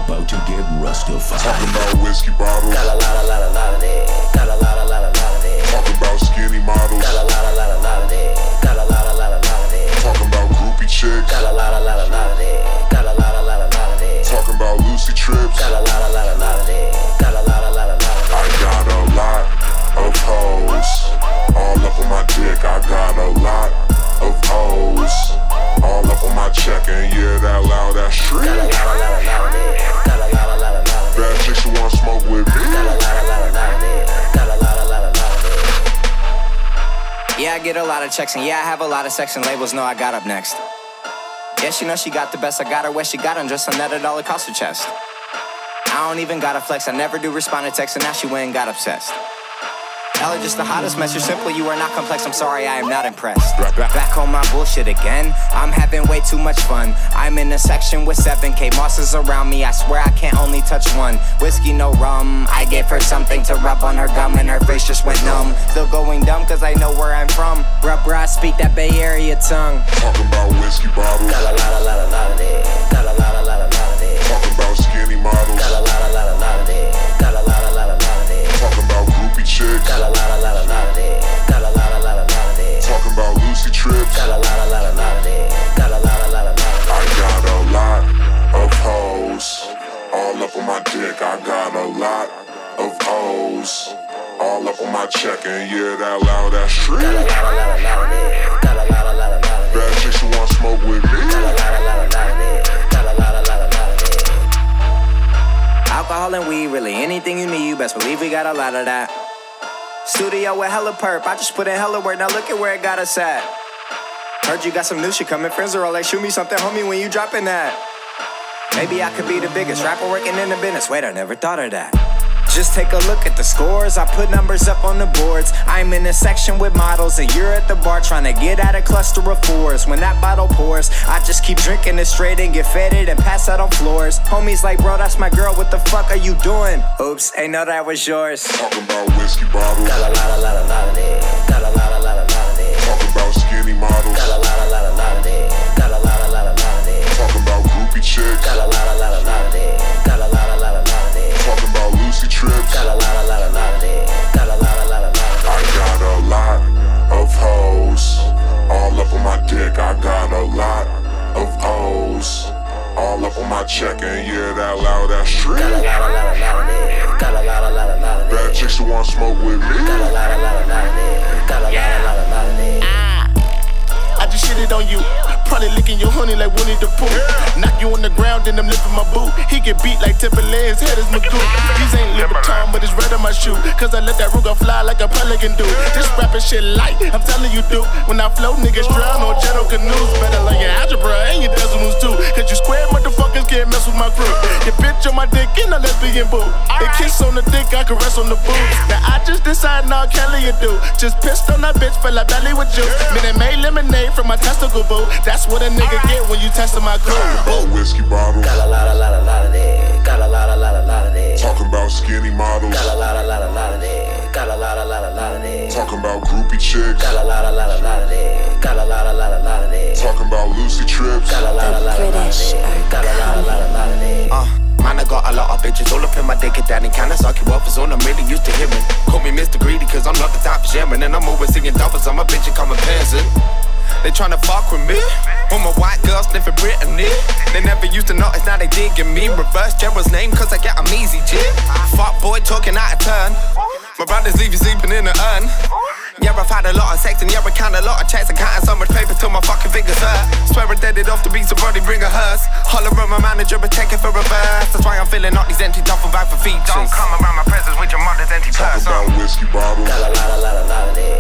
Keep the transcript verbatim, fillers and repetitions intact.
about to get Rustified. Talking about whiskey bottles. Got a lot, a lot, a lot of that. Got a lot, a lot, a lot of that. Talking about skinny models. Got a lot, a lot, a lot of that. Got a lot, a lot, a lot of that. Talking about groupie chicks. Got a lot, a lot, a lot of that. Got a lot, a lot, a lot of that. Talking about Lucy trips. Got a lot, a lot, a lot of that. Got a lot, a lot, a lot of that. I got a lot of hoes all up on my dick. I got a lot of hoes all up on my check, and yeah, that loud, that shriek. Got a lot, a lot, a lot of that. Got a lot, a lot, a lot of that. Bad chicks who wanna smoke with me. Got a lot, a lot, a lot of that. Got a lot, a lot, a lot of that. Yeah, I get a lot of checks, and yeah, I have a lot of sex, and labels know I got up next. Yeah, she knows she got the best. I got her where she got undressed, and netted all across her chest. I don't even gotta flex, I never do respond to text, and now she went and got obsessed. Ella just the hottest mess, you're simple, you are not complex, I'm sorry, I am not impressed. Back on my bullshit again, I'm having way too much fun. I'm in a section with seven K bosses around me, I swear I can't only touch one. Whiskey, no rum, I gave her something to rub on her gum and her face just went numb. Still going dumb cause I know where I'm from. Rub, I speak that Bay Area tongue. Talking about whiskey bottles. Got a lot, a lot, a lot of that. Got a lot, a lot, a lot of that. Talking about skinny models. Got a lot, a lot, a lot of that. Got a lot, a lot, a lot of that. Talking about groupie chicks. Got a lot, a lot, a lot of that. Got a lot, a lot, a lot of that. Talking about Lucy trips. Got a lot, a lot, a lot of that. Got a lot, a lot, a lot of that. I got a lot of hoes all up on my dick. I got a lot of hoes all up on my check, and yeah, that loud, that shriek. Got a lot, a lot, a lot of that. Got a lot, a lot, a lot of that. Bad chicks who wanna smoke with me. Got a lot, a lot, a lot of that. Got a lot, a lot, a lot of that. Alcohol and weed, really anything you need, you best believe we got a lot of that. Studio with hella perp, I just put in hella work, now look at where it got us at. Heard you got some new shit coming, friends are all like, shoot me something, homie, when you dropping that. Maybe I could be the biggest rapper working in the business, wait, I never thought of that. Just take a look at the scores, I put numbers up on the boards. I'm in a section with models, and you're at the bar trying to get out a cluster of fours. When that bottle pours, I just keep drinking it straight and get fed it and pass out on floors. Homies like, bro, that's my girl, what the fuck are you doing? Oops, ain't know that was yours. Talking about whiskey bottles. Got a lot, a lot, a lot of that. Got a lot, a lot, a lot of that. Talking about skinny models. Got a lot, a lot, a lot of that. Got a lot, a lot, a lot of that. Talking about groupie chicks. Got a lot, a lot, a lot of that. Got a lot, a lot, a lot of that. Talking about Lucy trips. Got a lot, a lot, a lot of that. Got a lot, a lot, a lot of that. I got a lot of hoes all up on my dick. I got a lot of hoes all up on my check, and yeah, that loud, that shriek. Got a lot, a lot, a lot of that. Got a lot, a lot, a lot of that. Bad chicks who wanna smoke with me. Got a lot, a lot, a lot of that. Got a lot, a lot, a lot of that. I just shit it on you. Probably licking your honey like Winnie the Pooh. Knock you on the ground, then I'm lifting my boot. He get beat like Timberland, his head is Magoo. These ain't Louboutin, but it's red on my shoe. Cause I let that Ruger fly like a pelican do. This rapping shit light, I'm telling you, dude. When I float, niggas drown on jet or canoes. Better learn your algebra and your decimals too. Cause you square motherfuckers can't mess with my crew. Your bitch on my dick and a lesbian boo. They kiss on the dick, I caress on the boobs. Now I just decided now Kelly you do. Just pissed on that bitch, fill her belly with juice. Minute made lemonade from my testicle boo. That's what a nigga get when you testing my crew. Talking about whiskey bottles. Got a lot, a lot, a lot of that. Got a lot, a lot, a lot of that. Talking about skinny models. Got a lot, a lot, a lot of that. Got a lot, a lot, a lot of that. Talking about groupie chicks. Got a lot, a lot, a lot of that. Got a lot, a lot, a lot of that. Talking about Lucy trips. Got a lot, a lot, a lot of that. Got a lot, a lot, a lot of that. Uh, man, I got a lot of bitches all up in my dick and daddy. Can I suck you up? It's all I'm really used to hearing. Call me Mister Greedy cause I'm not the type of sharing. And I'm always singing doubles, I'm a bitch and come a peasant. They tryna fuck with me. All my white girls sniffing Brittany. They never used to notice, now they digging me. Reverse Gerald's name cause I get 'em easy, G. Fuck boy talking out of turn. My brothers leave you sleeping in the urn. Yeah, I've had a lot of sex and yeah, I count a lot of checks. I'm counting so much paper till my fucking fingers hurt. Swear I dead it off the beat, so body bring a hearse. Holler at my manager, but take it for reverse. That's why I'm filling out these empty duffel bag for features. Don't come around my presence with your mother's empty purse. Talking about whiskey bottles. Got a lot, a lot, a lot of that.